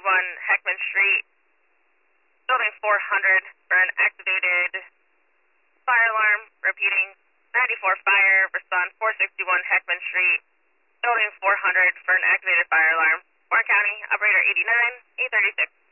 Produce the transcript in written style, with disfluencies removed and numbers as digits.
Heckman Street, building 400 for an activated fire alarm. Repeating, 94 fire, respond 461 Heckman Street, building 400 for an activated fire alarm. Warren County, operator 89, 836.